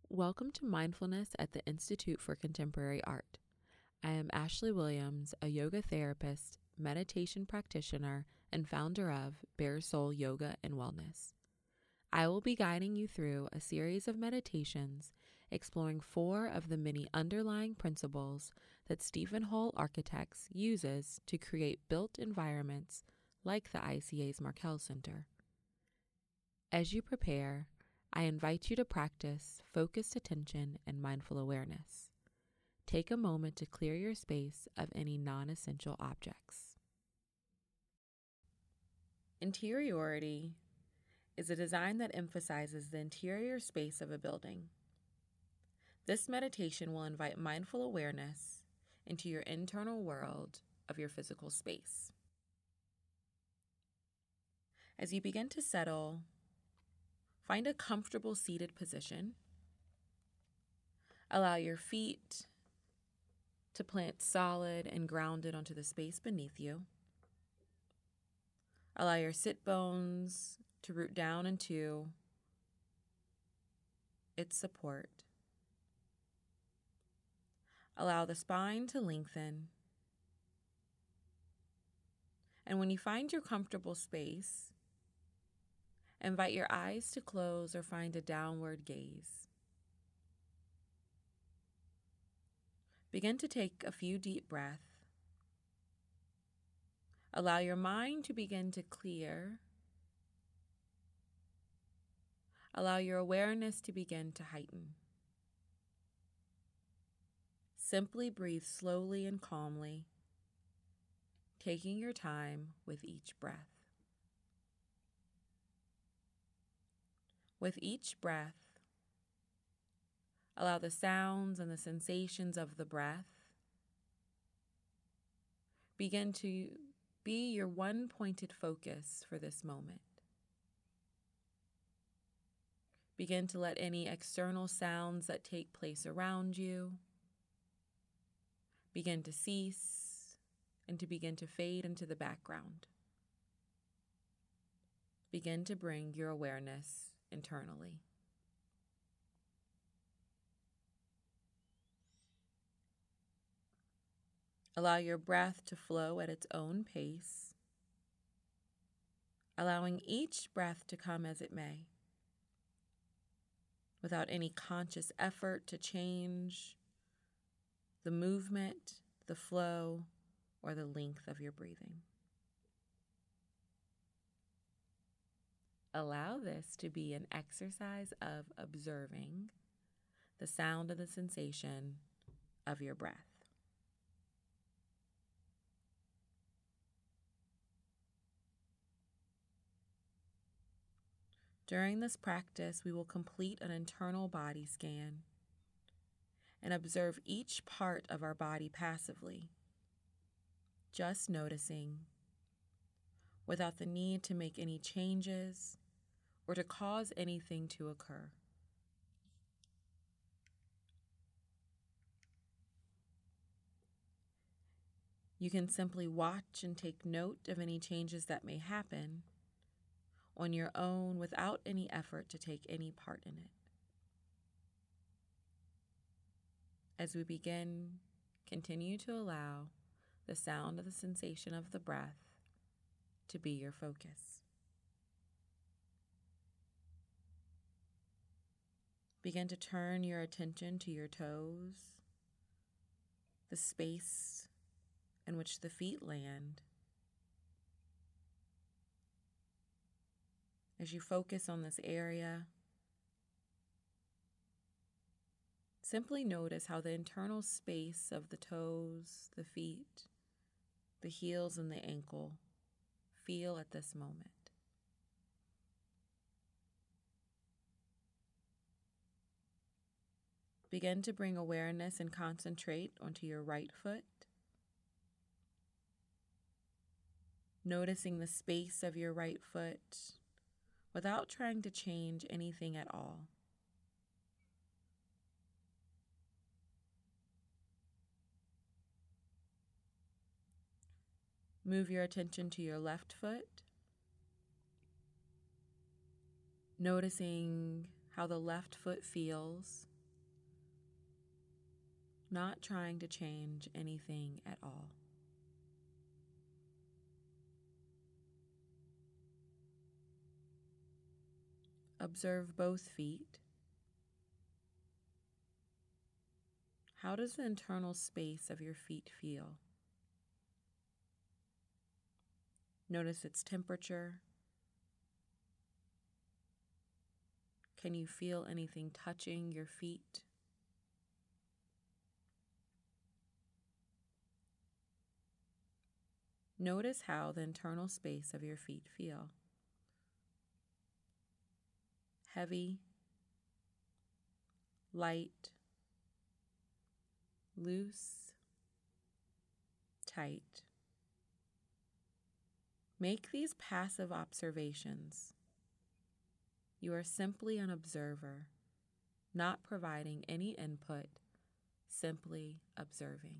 Welcome to Mindfulness at the Institute for Contemporary Art. I am Ashley Williams, a yoga therapist, meditation practitioner, and founder of Bare Soul Yoga and Wellness. I will be guiding you through a series of meditations exploring 4 of the many underlying principles that Stephen Hull Architects uses to create built environments like the ICA's Markel Center. As you prepare, I invite you to practice focused attention and mindful awareness. Take a moment to clear your space of any non-essential objects. Interiority is a design that emphasizes the interior space of a building. This meditation will invite mindful awareness into your internal world of your physical space. As you begin to settle, find a comfortable seated position. Allow your feet to plant solid and grounded onto the space beneath you. Allow your sit bones to root down into its support. Allow the spine to lengthen. And when you find your comfortable space, invite your eyes to close or find a downward gaze. Begin to take a few deep breaths. Allow your mind to begin to clear. Allow your awareness to begin to heighten. Simply breathe slowly and calmly, taking your time with each breath. With each breath, allow the sounds and the sensations of the breath begin to be your one pointed focus for this moment. Begin to let any external sounds that take place around you begin to cease and to begin to fade into the background. Begin to bring your awareness internally. Allow your breath to flow at its own pace, allowing each breath to come as it may, without any conscious effort to change the movement, the flow, or the length of your breathing. Allow this to be an exercise of observing the sound and the sensation of your breath. During this practice, we will complete an internal body scan and observe each part of our body passively, just noticing, without the need to make any changes or to cause anything to occur. You can simply watch and take note of any changes that may happen on your own without any effort to take any part in it. As we begin, continue to allow the sound of the sensation of the breath to be your focus. Begin to turn your attention to your toes, the space in which the feet land. As you focus on this area, simply notice how the internal space of the toes, the feet, the heels, and the ankle feel at this moment. Begin to bring awareness and concentrate onto your right foot, noticing the space of your right foot without trying to change anything at all. Move your attention to your left foot, noticing how the left foot feels not trying to change anything at all. Observe both feet. How does the internal space of your feet feel? Notice its temperature. Can you feel anything touching your feet? Notice how the internal space of your feet feel. Heavy, light, loose, tight. Make these passive observations. You are simply an observer, not providing any input, simply observing.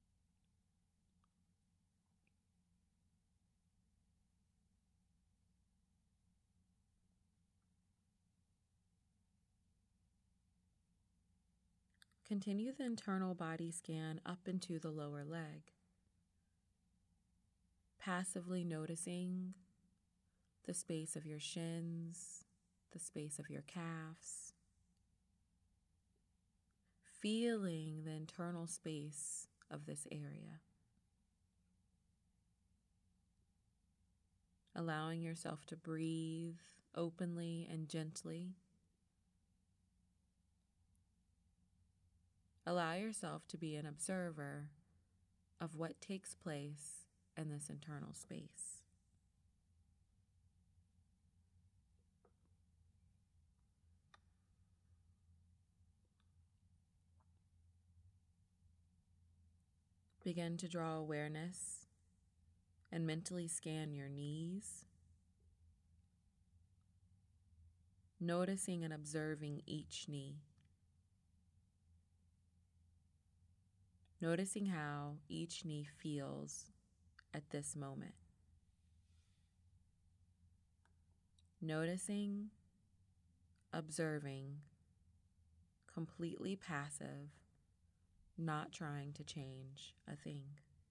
Continue the internal body scan up into the lower leg, passively noticing the space of your shins, the space of your calves, feeling the internal space of this area. Allowing yourself to breathe openly and gently. Allow yourself to be an observer of what takes place in this internal space. Begin to draw awareness and mentally scan your knees, noticing and observing each knee. Noticing how each knee feels at this moment. Noticing, observing, completely passive, not trying to change a thing.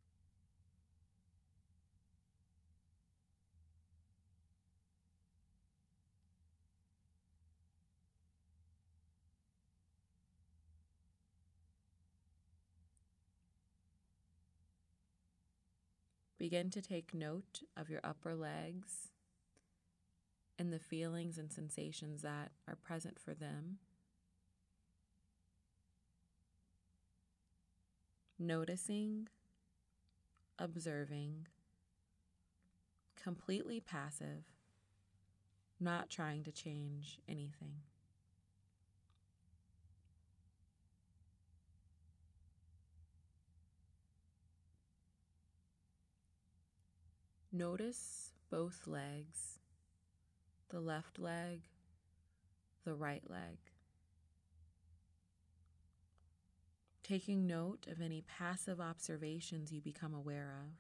Begin to take note of your upper legs and the feelings and sensations that are present for them. Noticing, observing, completely passive, not trying to change anything. Notice both legs, the left leg, the right leg. Taking note of any passive observations you become aware of.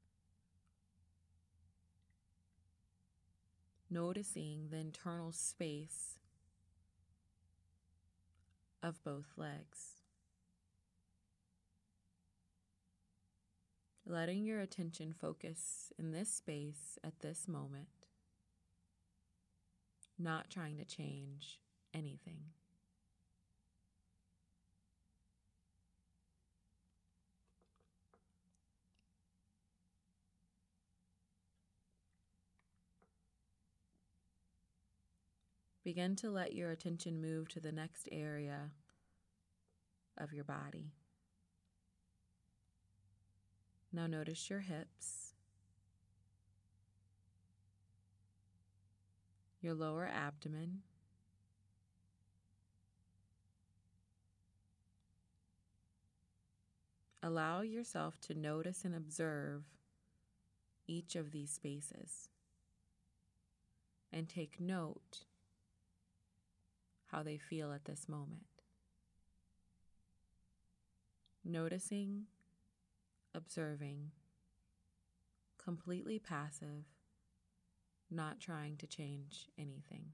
Noticing the internal space of both legs. Letting your attention focus in this space at this moment, not trying to change anything. Begin to let your attention move to the next area of your body. Now notice your hips, your lower abdomen, allow yourself to notice and observe each of these spaces and take note how they feel at this moment. Noticing, observing, completely passive, not trying to change anything.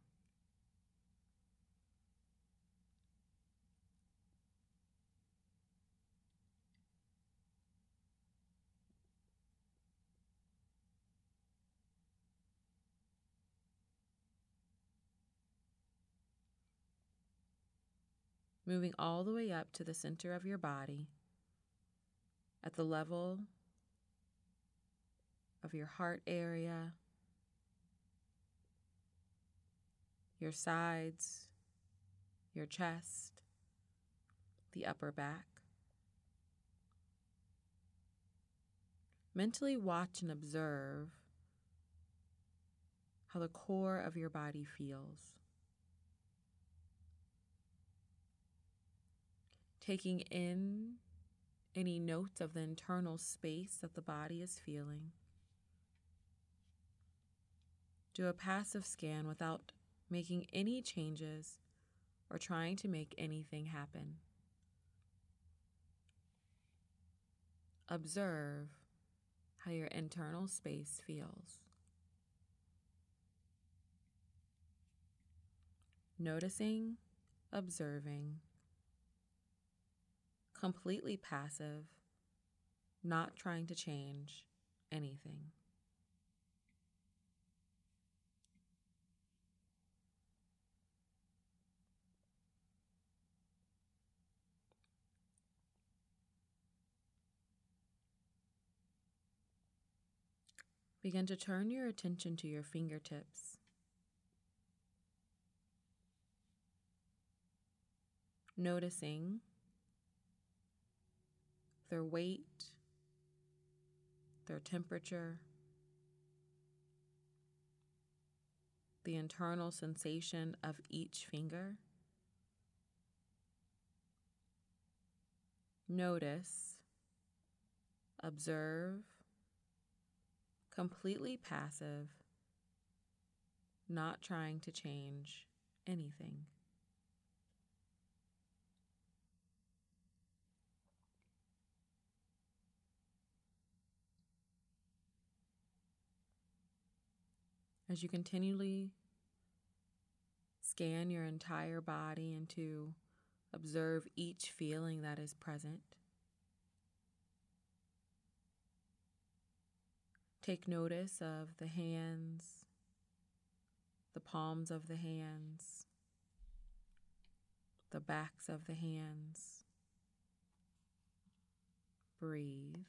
moving all the way up to the center of your body at the level of your heart area, your sides, your chest, the upper back. Mentally watch and observe how the core of your body feels. Taking in any notes of the internal space that the body is feeling. Do a passive scan without making any changes or trying to make anything happen. Observe how your internal space feels. Noticing, observing, completely passive, not trying to change anything. Begin to turn your attention to your fingertips. Noticing their weight, their temperature, the internal sensation of each finger. Notice, observe, completely passive, not trying to change anything. As you continually scan your entire body and to observe each feeling that is present, take notice of the hands, the palms of the hands, the backs of the hands. Breathe.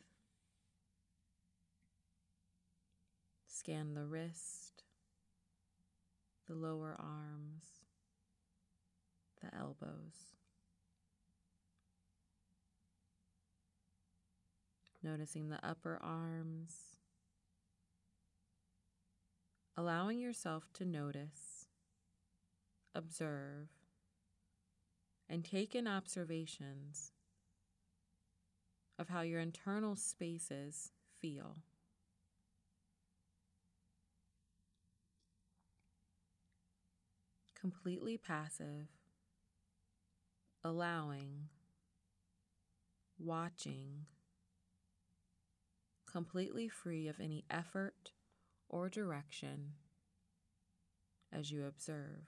Scan the wrist, the lower arms, the elbows. Noticing the upper arms. Allowing yourself to notice, observe, and take in observations of how your internal spaces feel. Completely passive, allowing, watching, completely free of any effort or direction as you observe.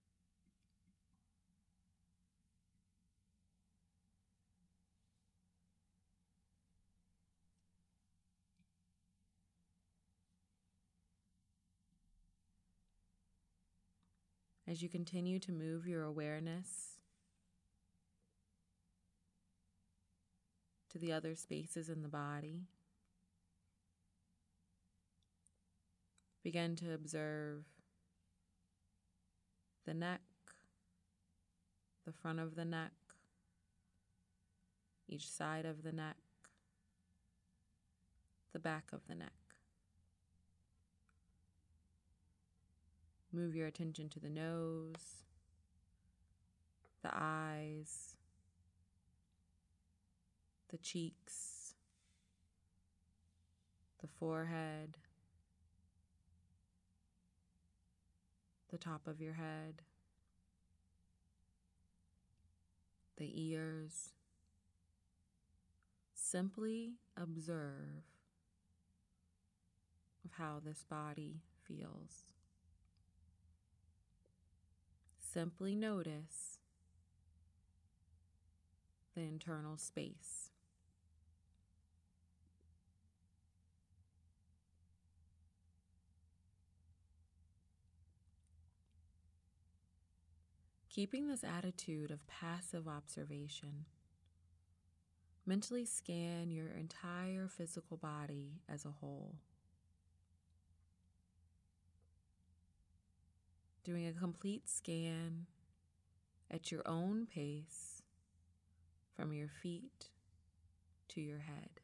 As you continue to move your awareness to the other spaces in the body, begin to observe the neck, the front of the neck, each side of the neck, the back of the neck. Move your attention to the nose, the eyes, the cheeks, the forehead, the top of your head, the ears. Simply observe of how this body feels. Simply notice the internal space. Keeping this attitude of passive observation, mentally scan your entire physical body as a whole, doing a complete scan at your own pace from your feet to your head.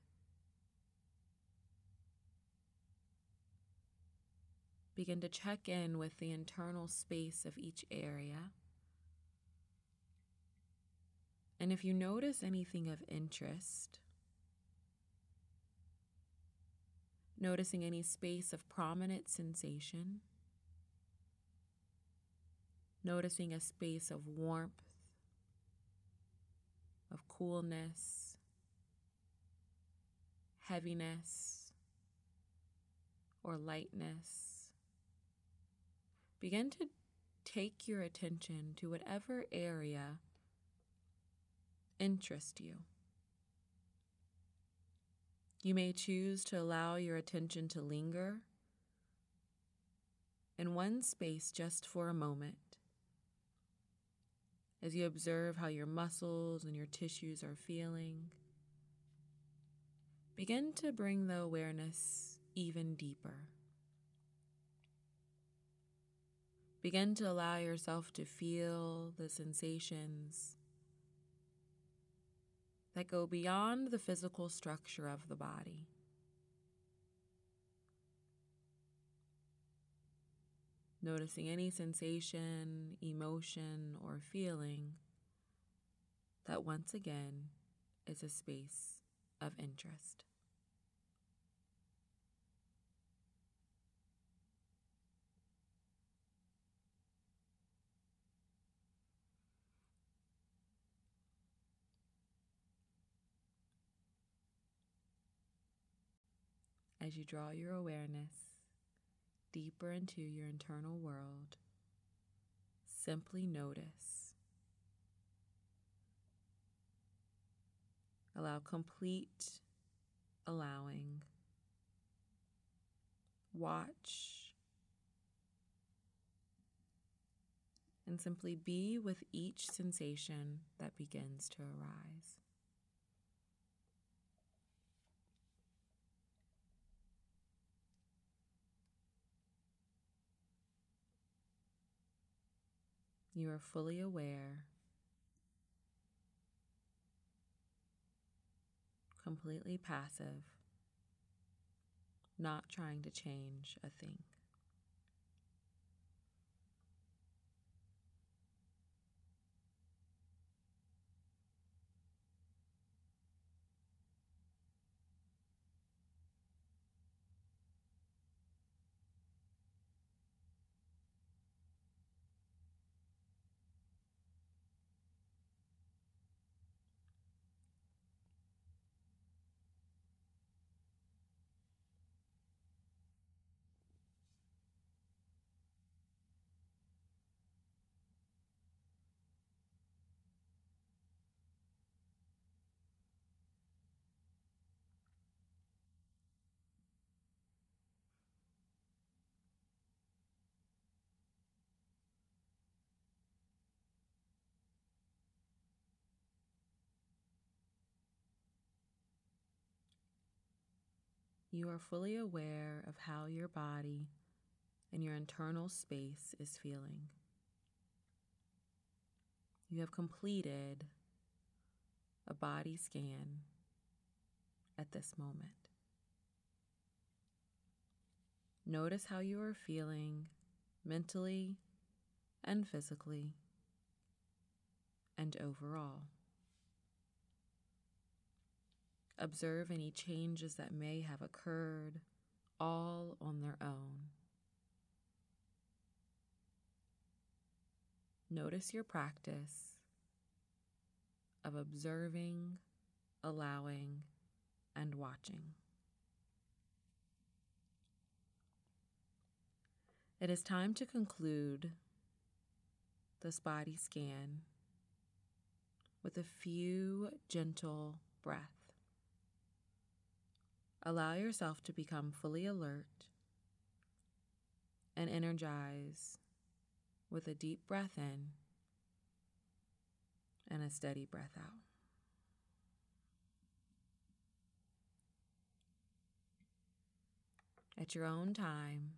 Begin to check in with the internal space of each area. And if you notice anything of interest, noticing any space of prominent sensation, noticing a space of warmth, of coolness, heaviness, or lightness, begin to take your attention to whatever area interests you. You may choose to allow your attention to linger in one space just for a moment as you observe how your muscles and your tissues are feeling. Begin to bring the awareness even deeper. Begin to allow yourself to feel the sensations that go beyond the physical structure of the body. Noticing any sensation, emotion, or feeling that once again is a space of interest. As you draw your awareness deeper into your internal world, simply notice. Allow complete allowing. Watch and simply be with each sensation that begins to arise. You are fully aware, completely passive, not trying to change a thing. You are fully aware of how your body and your internal space is feeling. You have completed a body scan at this moment. Notice how you are feeling mentally and physically and overall. Observe any changes that may have occurred all on their own. Notice your practice of observing, allowing, and watching. It is time to conclude this body scan with a few gentle breaths. Allow yourself to become fully alert and energized with a deep breath in and a steady breath out. At your own time,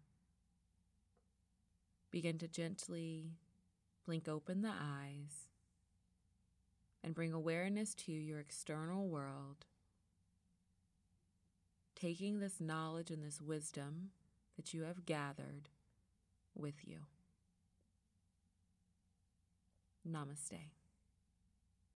begin to gently blink open the eyes and bring awareness to your external world, taking this knowledge and this wisdom that you have gathered with you. Namaste.